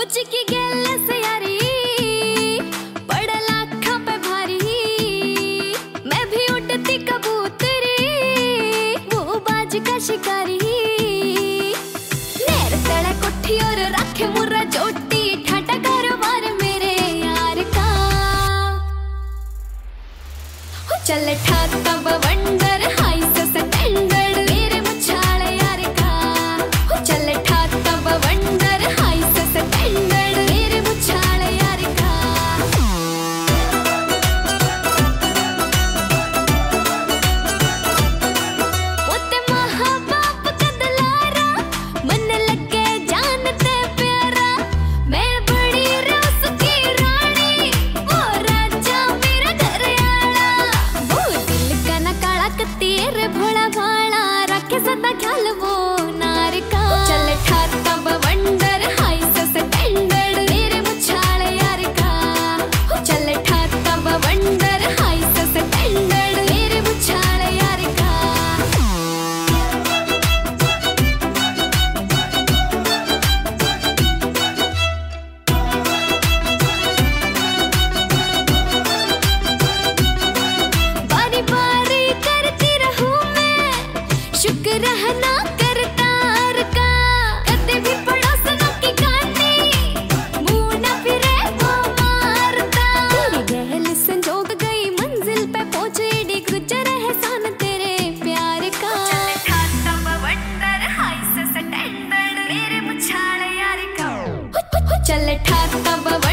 चिकी गेल से यारी बड़ा लाखा पे भारी, मैं भी उड़ती कबूतरी वो बाज का शिकारी। नेर तड़े कोठी और रखे मुर्रा जोटी, ठाटा कारोबार मेरे यार का। चल ठाता बवंडर हाई से स्टैंडर्ड मेरे मुछाल यार का। चल ठाता बवंडर हाई से स्टैंडर्ड मेरे मुछाल यार का। मोते महा बाप का दुलारा, मन लगे जानते प्यारा, मैं बड़ी रोस की रानी, वो राजा मेरा घर आला। वो दिल का ना काला कत्तीर भोला भाला, रखे सदा ख्याल वो नार का। चल ठाता बवंडर हाई से स्टैंडर्ड मेरे मुछाल यार का। चल ठाता बवंडर हाई से स्टैंडर्ड मेरे मुछाल यार का। बारी बारी करती रहूं मैं शुक्र रहना करतार का। कदे भी पड़ोसनों की गानी मुंह न फिरे वो मारता। तेरी गहल संजोग गई मंजिल पे पहुंचे, डी गुजर एहसान तेरे प्यार का। चल ठाता बवंडर हाई से स्टैंडर्ड मेरे मुछाल यार का। चल ठाता